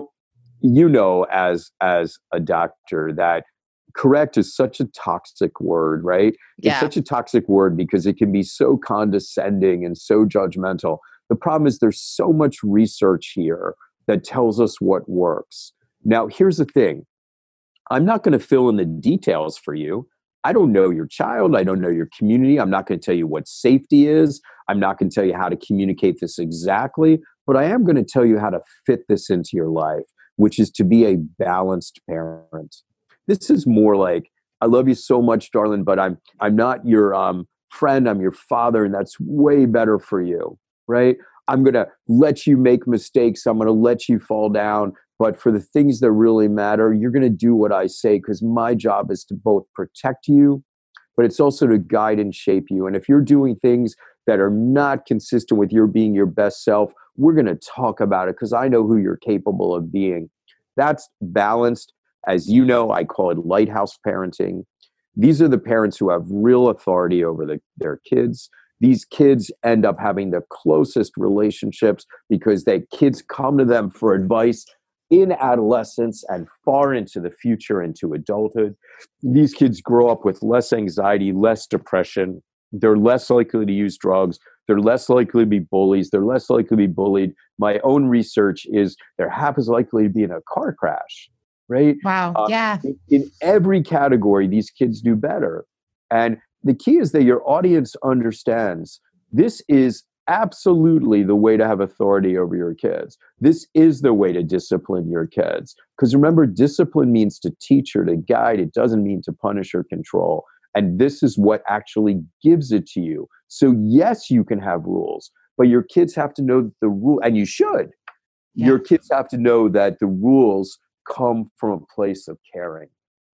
as a doctor, that correct is such a toxic word, right? Yeah. It's such a toxic word because it can be so condescending and so judgmental. The problem is there's so much research here that tells us what works. Now, here's the thing. I'm not going to fill in the details for you. I don't know your child. I don't know your community. I'm not going to tell you what safety is. I'm not going to tell you how to communicate this exactly, but I am going to tell you how to fit this into your life, which is to be a balanced parent. This is more like, I love you so much, darling, but I'm not your friend. I'm your father, and that's way better for you, right? I'm going to let you make mistakes. I'm going to let you fall down. But for the things that really matter, you're going to do what I say because my job is to both protect you, but it's also to guide and shape you. And if you're doing things that are not consistent with your being your best self, we're going to talk about it because I know who you're capable of being. That's balanced. As you know, I call it lighthouse parenting. These are the parents who have real authority over their kids. These kids end up having the closest relationships because kids come to them for advice in adolescence and far into the future, into adulthood. These kids grow up with less anxiety, less depression. They're less likely to use drugs. They're less likely to be bullies. They're less likely to be bullied. My own research is they're half as likely to be in a car crash, right? Wow. Yeah. In every category, these kids do better. And the key is that your audience understands this is absolutely the way to have authority over your kids. This is the way to discipline your kids. Because remember, discipline means to teach or to guide. It doesn't mean to punish or control. And this is what actually gives it to you. So yes, you can have rules, but your kids have to know that the rule, and you should. Yeah. Your kids have to know that the rules come from a place of caring.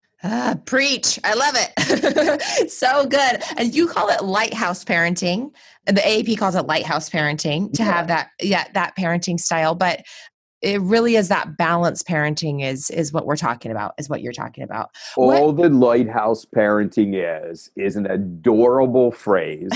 Preach. I love it. So good. And you call it lighthouse parenting. The AAP calls it lighthouse parenting to have that parenting style. But it really is that balanced parenting is what we're talking about, is what you're talking about. All the lighthouse parenting is an adorable phrase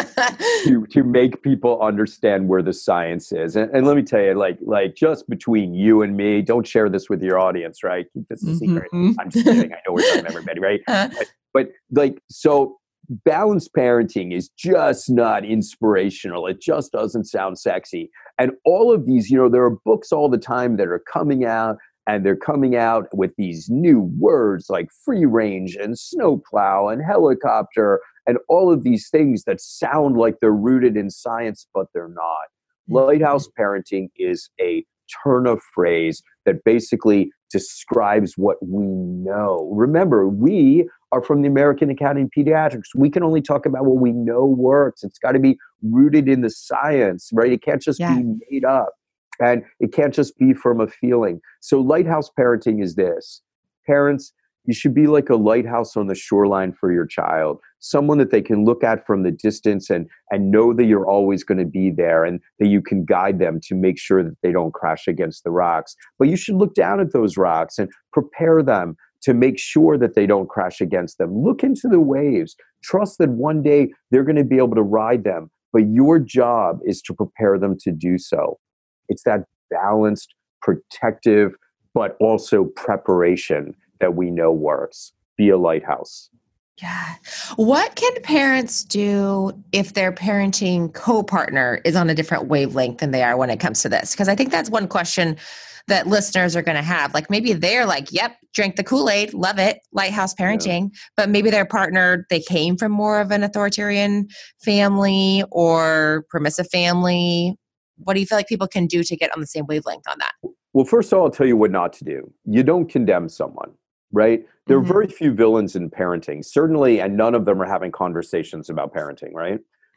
to make people understand where the science is. And let me tell you, like just between you and me, don't share this with your audience, right? Keep this a secret. I'm just kidding. I know we're talking to everybody, right? But so balanced parenting is just not inspirational. It just doesn't sound sexy. And all of these, there are books all the time that are coming out, and they're coming out with these new words like free range and snowplow and helicopter and all of these things that sound like they're rooted in science, but they're not. Lighthouse parenting is a turn of phrase that basically describes what we know. Remember, we are from the American Academy of Pediatrics. We can only talk about what we know works. It's got to be rooted in the science, right? It can't just be made up, and it can't just be from a feeling. So lighthouse parenting is this. Parents, you should be like a lighthouse on the shoreline for your child, someone that they can look at from the distance and know that you're always going to be there and that you can guide them to make sure that they don't crash against the rocks. But you should look down at those rocks and prepare them to make sure that they don't crash against them. Look into the waves. Trust that one day they're going to be able to ride them, but your job is to prepare them to do so. It's that balanced, protective, but also preparation that we know works. Be a lighthouse. Yeah. What can parents do if their parenting co-partner is on a different wavelength than they are when it comes to this? Because I think that's one question that listeners are going to have. Like maybe they're like, yep, drank the Kool-Aid, love it, lighthouse parenting. Yeah. But maybe their partner, they came from more of an authoritarian family or permissive family. What do you feel like people can do to get on the same wavelength on that? Well, first of all, I'll tell you what not to do. You don't condemn someone. Right? There are very few villains in parenting, certainly, and none of them are having conversations about parenting, right?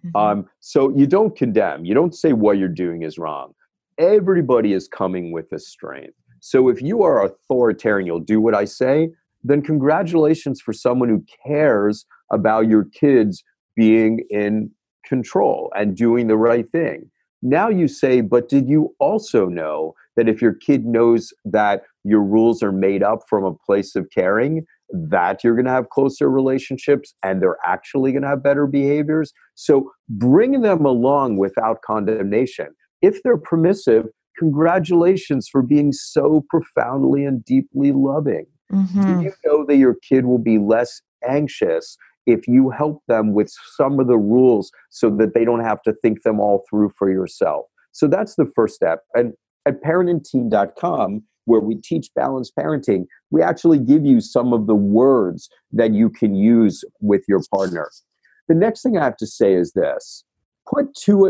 So you don't condemn. You don't say what you're doing is wrong. Everybody is coming with a strength. So if you are authoritarian, you'll do what I say, then congratulations for someone who cares about your kids being in control and doing the right thing. Now you say, but did you also know that if your kid knows that your rules are made up from a place of caring, that you're going to have closer relationships and they're actually going to have better behaviors? So bring them along without condemnation. If they're permissive, congratulations for being so profoundly and deeply loving. Do you know that your kid will be less anxious if you help them with some of the rules so that they don't have to think them all through for yourself? So that's the first step. And at parentandteen.com, where we teach balanced parenting, we actually give you some of the words that you can use with your partner. The next thing I have to say is this. Put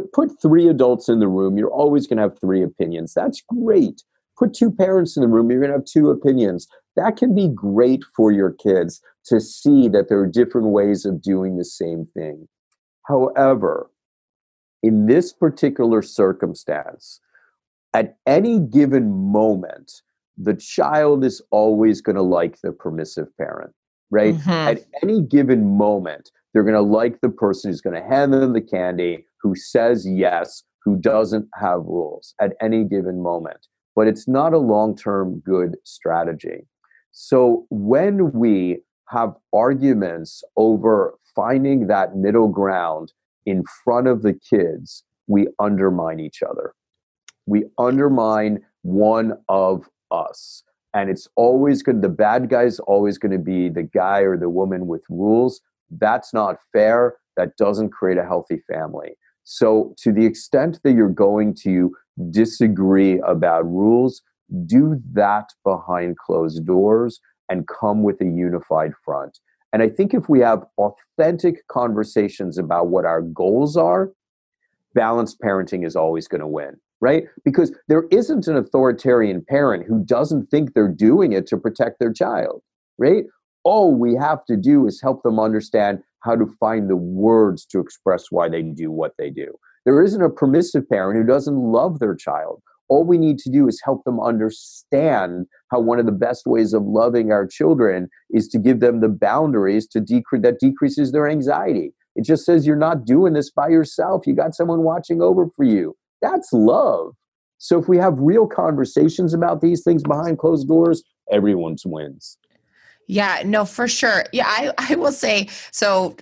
3 adults in the room. You're always going to have 3 opinions. That's great. Put 2 parents in the room. You're going to have 2 opinions. That can be great for your kids to see that there are different ways of doing the same thing. However, in this particular circumstance, at any given moment, the child is always going to like the permissive parent, right? At any given moment, they're going to like the person who's going to hand them the candy, who says yes, who doesn't have rules at any given moment. But it's not a long-term good strategy. So when we have arguments over finding that middle ground in front of the kids, we undermine each other. We undermine one of us. And it's always good. The bad guy is always going to be the guy or the woman with rules. That's not fair. That doesn't create a healthy family. So to the extent that you're going to disagree about rules, do that behind closed doors and come with a unified front. And I think if we have authentic conversations about what our goals are, balanced parenting is always going to win, right? Because there isn't an authoritarian parent who doesn't think they're doing it to protect their child, right? All we have to do is help them understand how to find the words to express why they do what they do. There isn't a permissive parent who doesn't love their child. All we need to do is help them understand how one of the best ways of loving our children is to give them the boundaries to that decreases their anxiety. It just says you're not doing this by yourself. You got someone watching over for you. That's love. So if we have real conversations about these things behind closed doors, everyone wins. Yeah, no, for sure. Yeah, I will say, so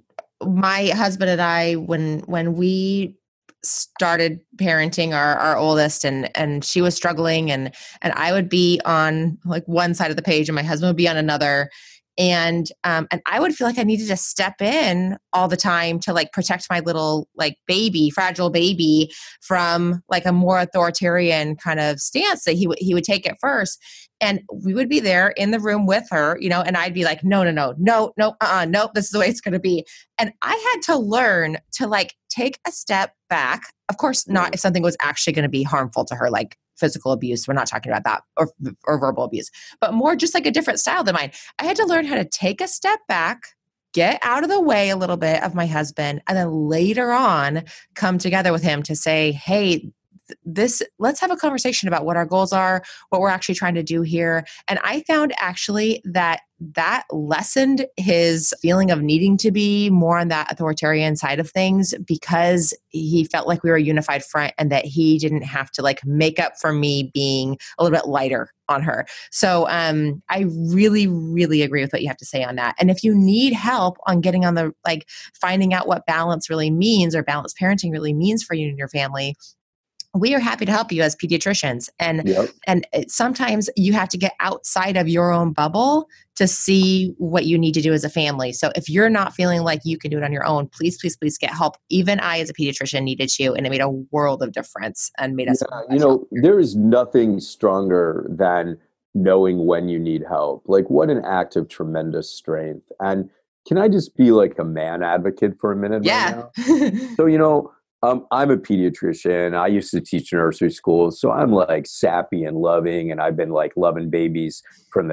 my husband and I, when we started parenting our oldest and she was struggling and I would be on like one side of the page and my husband would be on another. And I would feel like I needed to step in all the time to like protect my little like fragile baby from like a more authoritarian kind of stance that he would take at first. And we would be there in the room with her, and I'd be like, no, this is the way it's going to be. And I had to learn to like take a step back. Of course, not if something was actually going to be harmful to her, like physical abuse. We're not talking about that or verbal abuse, but more just like a different style than mine. I had to learn how to take a step back, get out of the way a little bit of my husband, and then later on come together with him to say, hey, let's have a conversation about what our goals are, what we're actually trying to do here. And I found actually that lessened his feeling of needing to be more on that authoritarian side of things, because he felt like we were a unified front and that he didn't have to like make up for me being a little bit lighter on her. So I really, really agree with what you have to say on that. And if you need help on getting on the, like finding out what balance really means or balanced parenting really means for you and your family, we are happy to help you as pediatricians. And sometimes you have to get outside of your own bubble to see what you need to do as a family. So if you're not feeling like you can do it on your own, please, please, please get help. Even I, as a pediatrician, needed you, and it made a world of difference and made us. There is nothing stronger than knowing when you need help. Like, what an act of tremendous strength. And can I just be like a man advocate for a minute? Yeah. Right now? So, I'm a pediatrician. I used to teach nursery schools. So I'm like sappy and loving, and I've been like loving babies from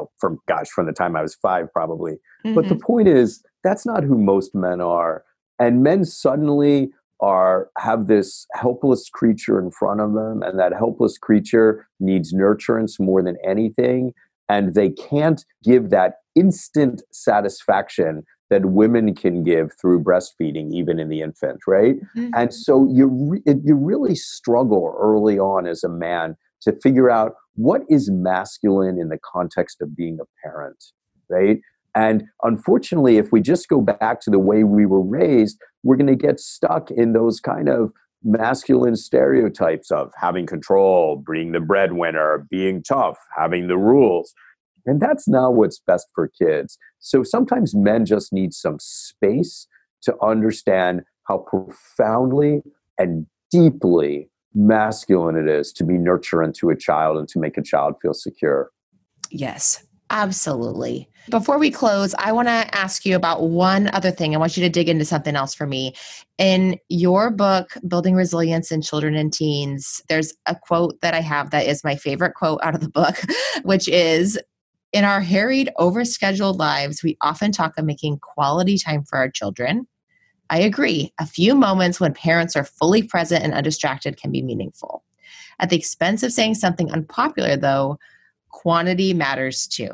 the time I was 5 probably. Mm-hmm. But the point is, that's not who most men are. And men suddenly have this helpless creature in front of them, and that helpless creature needs nurturance more than anything. And they can't give that instant satisfaction that women can give through breastfeeding, even in the infant, right? Mm-hmm. And so you really struggle early on as a man to figure out what is masculine in the context of being a parent, right? And unfortunately, if we just go back to the way we were raised, we're going to get stuck in those kind of masculine stereotypes of having control, being the breadwinner, being tough, having the rules. And that's not what's best for kids. So sometimes men just need some space to understand how profoundly and deeply masculine it is to be nurturant to a child and to make a child feel secure. Yes, absolutely. Before we close, I want to ask you about one other thing. I want you to dig into something else for me. In your book, Building Resilience in Children and Teens, there's a quote that I have that is my favorite quote out of the book, which is, in our harried, overscheduled lives, we often talk of making quality time for our children. I agree. A few moments when parents are fully present and undistracted can be meaningful. At the expense of saying something unpopular, though, quantity matters too.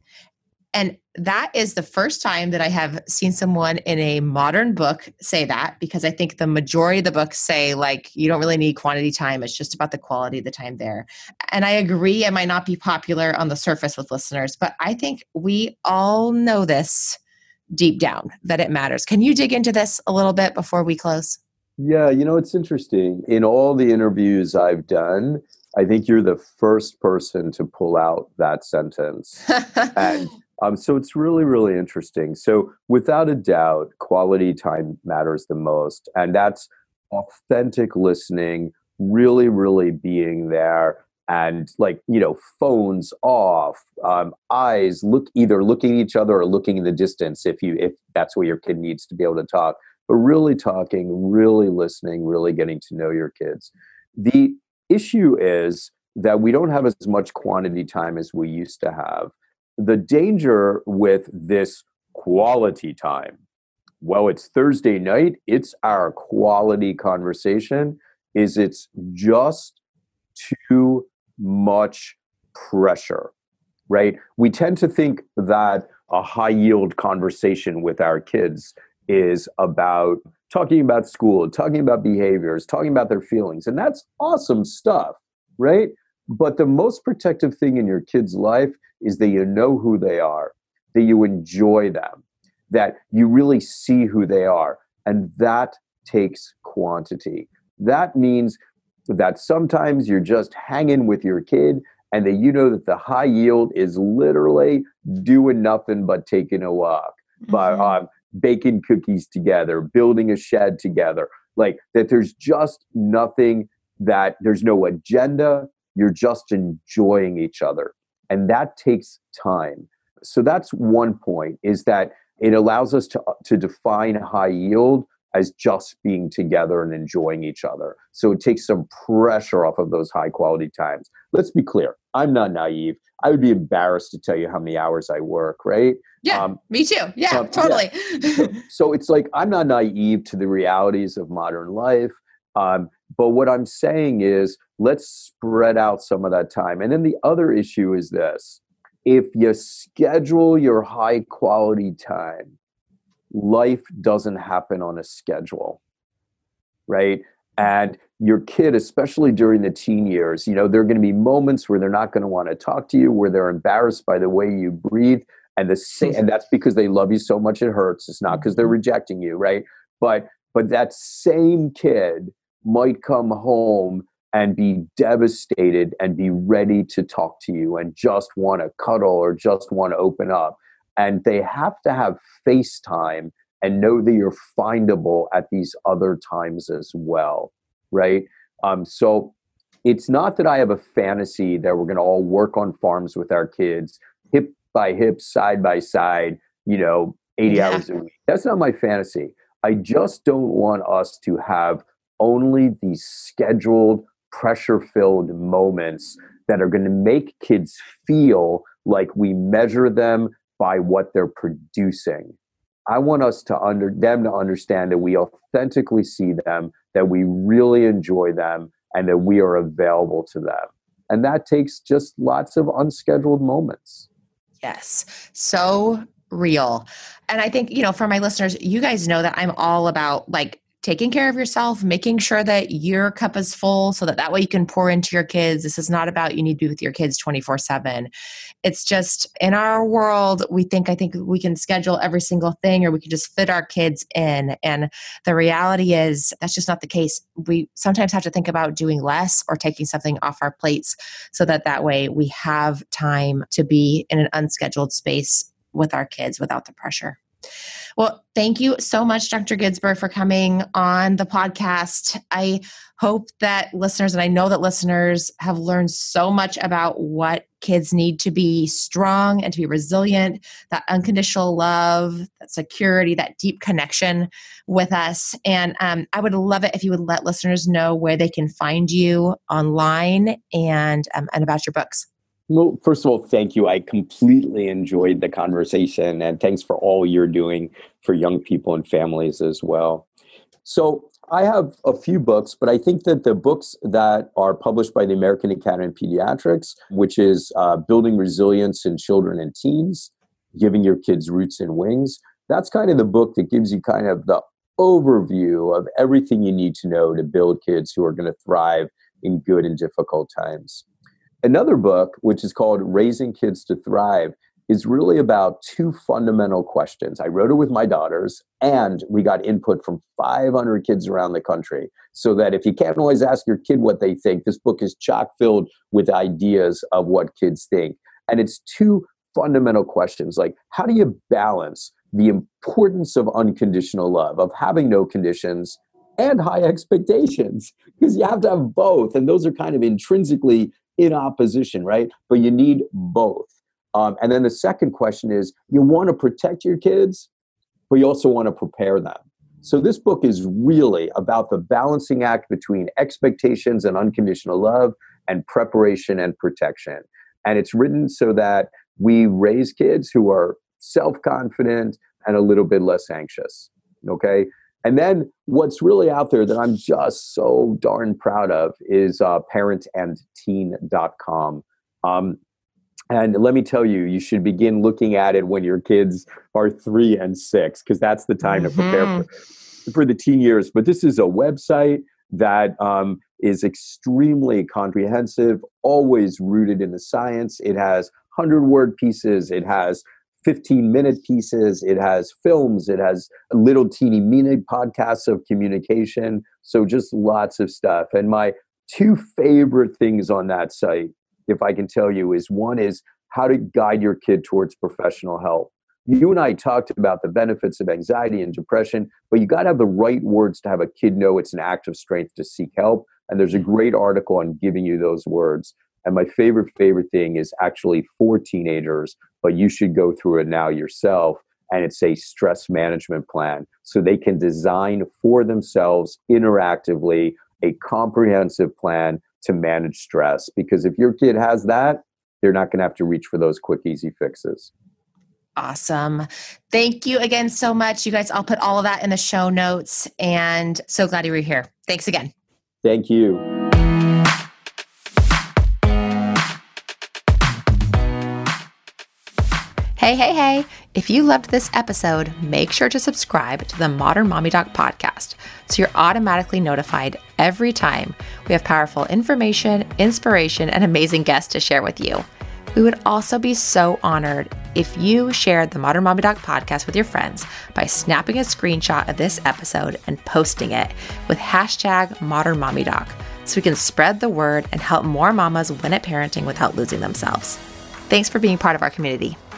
And that is the first time that I have seen someone in a modern book say that, because I think the majority of the books say, like, you don't really need quantity time. It's just about the quality of the time there. And I agree, it might not be popular on the surface with listeners, but I think we all know this deep down, that it matters. Can you dig into this a little bit before we close? Yeah, it's interesting. In all the interviews I've done, I think you're the first person to pull out that sentence. And so it's really, really interesting. So without a doubt, quality time matters the most. And that's authentic listening, really, really being there. And phones off, eyes either looking at each other or looking in the distance if that's what your kid needs to be able to talk. But really talking, really listening, really getting to know your kids. The issue is that we don't have as much quantity time as we used to have. The danger with this quality time, well, it's Thursday night, it's our quality conversation, is it's just too much pressure, right? We tend to think that a high yield conversation with our kids is about talking about school, talking about behaviors, talking about their feelings. And that's awesome stuff, right? But the most protective thing in your kid's life is that you know who they are, that you enjoy them, that you really see who they are. And that takes quantity. That means that sometimes you're just hanging with your kid and that you know that the high yield is literally doing nothing but taking a walk, but baking cookies together, building a shed together, like that there's just nothing, that there's no agenda. You're just enjoying each other. And that takes time. So that's one point, is that it allows us to define high yield as just being together and enjoying each other. So it takes some pressure off of those high quality times. Let's be clear. I'm not naive. I would be embarrassed to tell you how many hours I work, right? Yeah, me too. Yeah, totally. Yeah. So it's like, I'm not naive to the realities of modern life. But what I'm saying is, let's spread out some of that time. And then the other issue is this. If you schedule your high quality time, life doesn't happen on a schedule, right? And your kid, especially during the teen years, there are going to be moments where they're not going to want to talk to you, where they're embarrassed by the way you breathe. And that's because they love you so much it hurts. It's not because they're rejecting you, right? But that same kid might come home and be devastated and be ready to talk to you and just want to cuddle or just want to open up. And they have to have FaceTime and know that you're findable at these other times as well, right? So it's not that I have a fantasy that we're going to all work on farms with our kids, hip by hip, side by side, 80 hours a week. That's not my fantasy. I just don't want us to have only these scheduled, pressure-filled moments that are going to make kids feel like we measure them by what they're producing. I want us them to understand that we authentically see them, that we really enjoy them, and that we are available to them. And that takes just lots of unscheduled moments. Yes. So real. And I think, for my listeners, you guys know that I'm all about taking care of yourself, making sure that your cup is full so that way you can pour into your kids. This is not about you need to be with your kids 24/7. It's just in our world, I think we can schedule every single thing, or we can just fit our kids in. And the reality is that's just not the case. We sometimes have to think about doing less or taking something off our plates so that way we have time to be in an unscheduled space with our kids without the pressure. Well, thank you so much, Dr. Ginsberg, for coming on the podcast. I hope that listeners, and I know that listeners have learned so much about what kids need to be strong and to be resilient, that unconditional love, that security, that deep connection with us. And I would love it if you would let listeners know where they can find you online and about your books. Well, first of all, thank you. I completely enjoyed the conversation, and thanks for all you're doing for young people and families as well. So I have a few books, but I think that the books that are published by the American Academy of Pediatrics, which is Building Resilience in Children and Teens, Giving Your Kids Roots and Wings, that's kind of the book that gives you kind of the overview of everything you need to know to build kids who are going to thrive in good and difficult times. Another book, which is called Raising Kids to Thrive, is really about two fundamental questions. I wrote it with my daughters, and we got input from 500 kids around the country, so that if you can't always ask your kid what they think, this book is chock filled with ideas of what kids think. And it's two fundamental questions, like how do you balance the importance of unconditional love, of having no conditions, and high expectations? Because you have to have both, and those are kind of intrinsically in opposition, right? But you need both. And then the second question is, you want to protect your kids, but you also want to prepare them. So this book is really about the balancing act between expectations and unconditional love and preparation and protection. And it's written so that we raise kids who are self-confident and a little bit less anxious, okay? And then what's really out there that I'm just so darn proud of is parentandteen.com. And let me tell you, you should begin looking at it when your kids are 3 and 6, because that's the time to prepare for the teen years. But this is a website that is extremely comprehensive, always rooted in the science. It has 100-word pieces. It has 15-minute pieces. It has films. It has little teeny mini podcasts of communication. So just lots of stuff. And my two favorite things on that site, if I can tell you, is one is how to guide your kid towards professional help. You and I talked about the benefits of anxiety and depression, but you got to have the right words to have a kid know it's an act of strength to seek help. And there's a great article on giving you those words. And my favorite thing is actually for teenagers, but you should go through it now yourself. and it's a stress management plan. So they can design for themselves interactively a comprehensive plan to manage stress. Because if your kid has that, they're not going to have to reach for those quick, easy fixes. Awesome. Thank you again so much. You guys, I'll put all of that in the show notes, and so glad you were here. Thanks again. Thank you. Hey. If you loved this episode, make sure to subscribe to the Modern Mommy Doc podcast so you're automatically notified every time we have powerful information, inspiration, and amazing guests to share with you. We would also be so honored if you shared the Modern Mommy Doc podcast with your friends by snapping a screenshot of this episode and posting it with hashtag Modern Mommy Doc so we can spread the word and help more mamas win at parenting without losing themselves. Thanks for being part of our community.